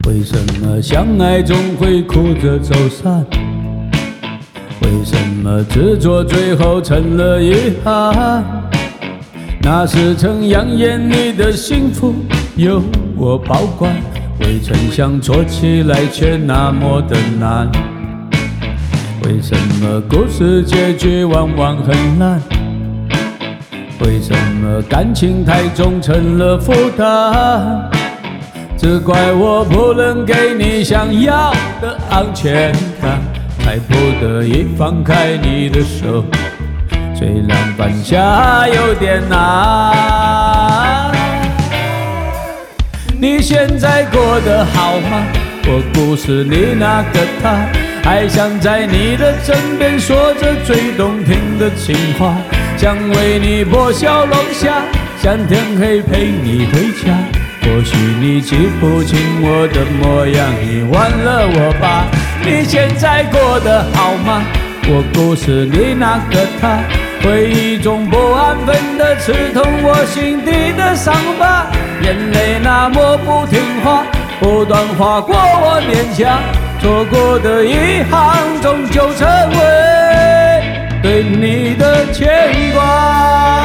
为什么相爱总会哭着走散？为什么执着最后成了遗憾？那是曾扬言你的幸福由我保管，未曾想做起来却那么的难。为什么故事结局往往很烂？为什么感情太重成了负担？只怪我不能给你想要的安全感，才不得已放开你的手，虽然放下有点难。你现在过得好吗？我不是你那个他，还想在你的枕边说着最动听的情话，想为你播小龙虾，想天黑陪你回家。或许你记不清我的模样，你忘了我吧？你现在过得好吗？我不是你那个他，回忆中不安分的刺痛我心底的伤疤，眼泪那么不听话，不断划过我脸颊，错过的遗憾终究成为对你的牵挂。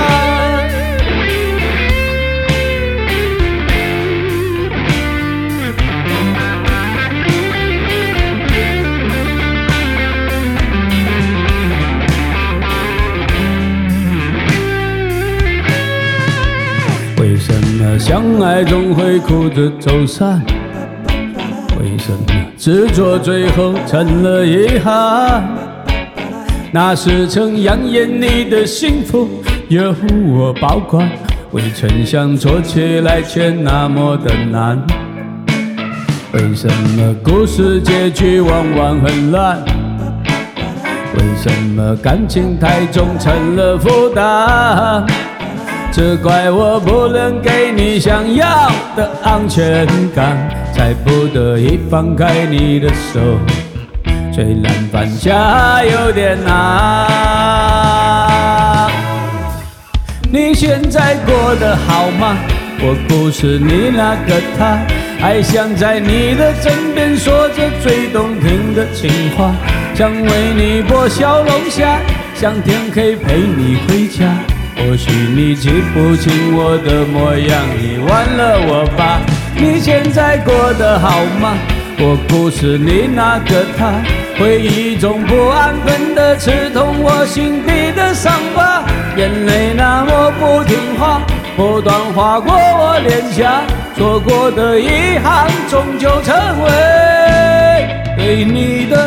为什么相爱总会哭着走散？为什么执着最后成了遗憾？那是曾扬言你的幸福由我保管，未曾想做起来却那么的难。为什么故事结局往往很烂？为什么感情太重成了负担？只怪我不能给你想要的安全感，才不得已放开你的手，虽然放下有点难。你现在过得好吗？我不是你那个他，还想在你的枕边说着最动听的情话，想为你播小龙虾，想天黑陪你回家。或许你记不清我的模样，你忘了我吧？你现在过得好吗？我不是你那个他，回忆中不安分的刺痛我心底的伤疤，眼泪那么不听话，不断划过我脸颊，错过的遗憾终究成为对你的